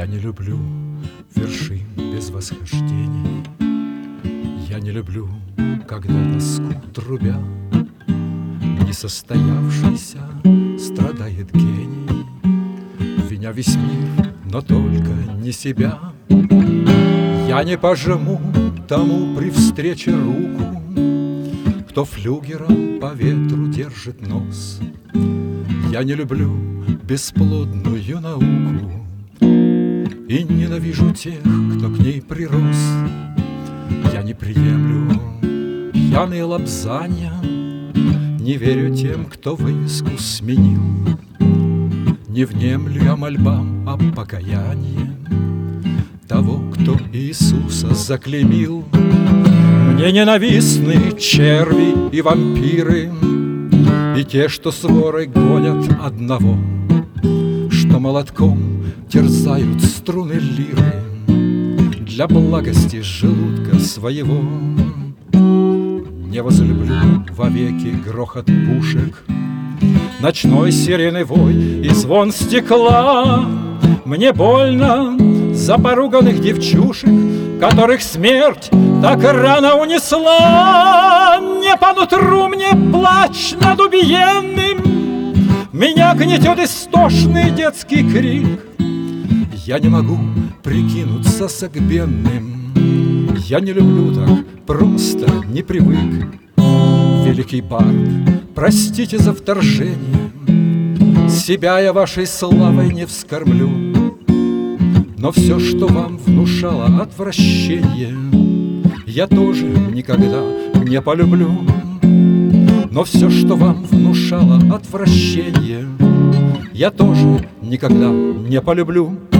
Я не люблю вершин без восхождений. Я не люблю, когда тоску трубя несостоявшийся страдает гений, виня весь мир, но только не себя. Я не пожму тому при встрече руку, кто флюгером по ветру держит нос. Я не люблю бесплодную науку и ненавижу тех, кто к ней прирос. Я не приемлю пьяные лобзания, не верю тем, кто вывеску сменил. Не внемлю я мольбам о покаянии того, кто Иисуса заклеймил. Мне ненавистны черви и вампиры, и те, что сворой гонят одного, что молотком терзают струны лиры для благости желудка своего. Не возлюблю вовеки грохот пушек, ночной сирены вой и звон стекла. Мне больно за поруганных девчушек, которых смерть так рано унесла. Не по нутру мне плач над убиенным, меня гнетет истошный детский крик. Я не могу прикинуться согбенным, я не люблю так, просто не привык. Великий бард, простите за вторжение, себя я вашей славой не вскормлю. Но все, что вам внушало отвращение, я тоже никогда не полюблю. Но все, что вам внушало отвращение, я тоже никогда не полюблю.